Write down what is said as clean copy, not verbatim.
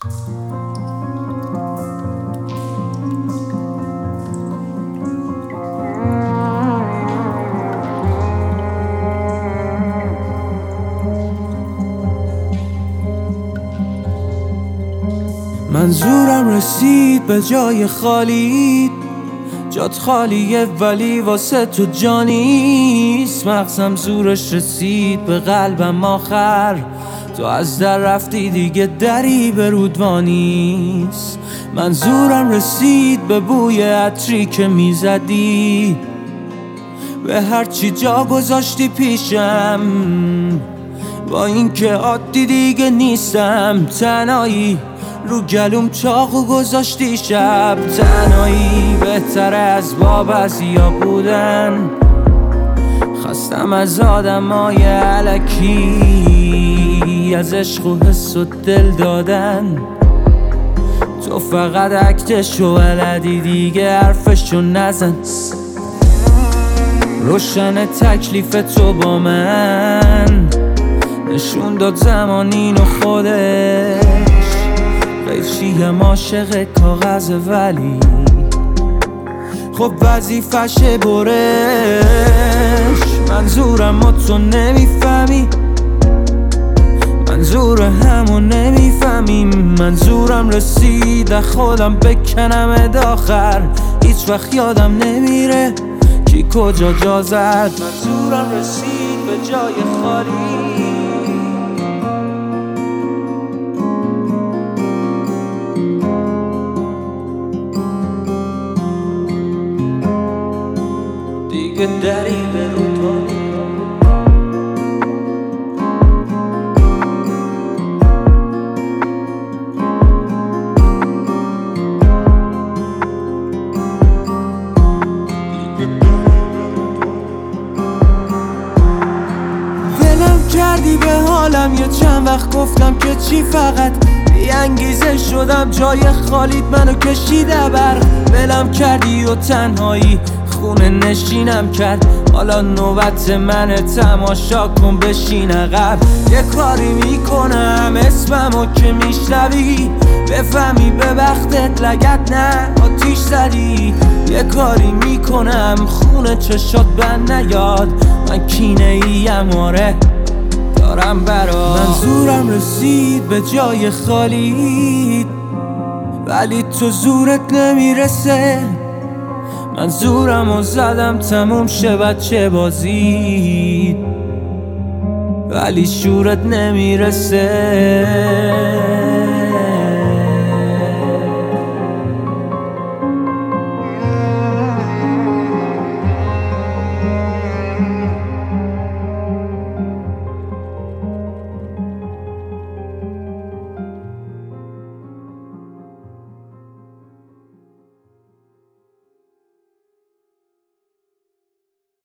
منظورم رسید به جای خالی، جات خالیه ولی واسه تو جانیست. مغزم زورش رسید به قلبم آخر، تو از در رفتی دیگه دری به رودوانیست. منظورم رسید به بوی عطری که میزدی، به هرچی جا گذاشتی پیشم، با این که عادی دیگه نیستم. تنهایی رو گلوم چاقو گذاشتی شب، تنهایی بهتره از بعضیا بودن. خستم از آدمای الکی، از عشق و حس و دل دادن. تو فقط اکتشو بلدی دیگه حرفشو نزن. روشن تکلیف تو با من، نشون داد زمان اینو خودش. قیچیم عاشق کاغذ ولی خب وظیفشه برش. منظورم و تو نمیفهمی، منظور همو نمیفهمیم. منظورم رسید خودم بکنم داخر، هیچ وقت یادم نمیره کی کجا جا زد. منظورم رسید به جای خالی، دیگه دری به رودوانی. ولم کردی به حالم یه چند وقت گفتم که چی، فقط بی انگیزه شدم جای خالیت منو کشیده بر. ولم کردی و تنهایی خونه نشینم کرد، حالا نوبت منه تماشا کن بشین عقب. یه کاری میکنم اسممو که میشنوی، بفهمی به وقتت لگت نه آتیش زدی. یه کاری میکنم خونه چشات بند نیاد، من کینه ایم آره دارم برات. منظورم رسید به جای خالی ولی تو زورت نمیرسه. منظورمو زدم تموم شه بچه بازی، ولی شورت نمیرسه.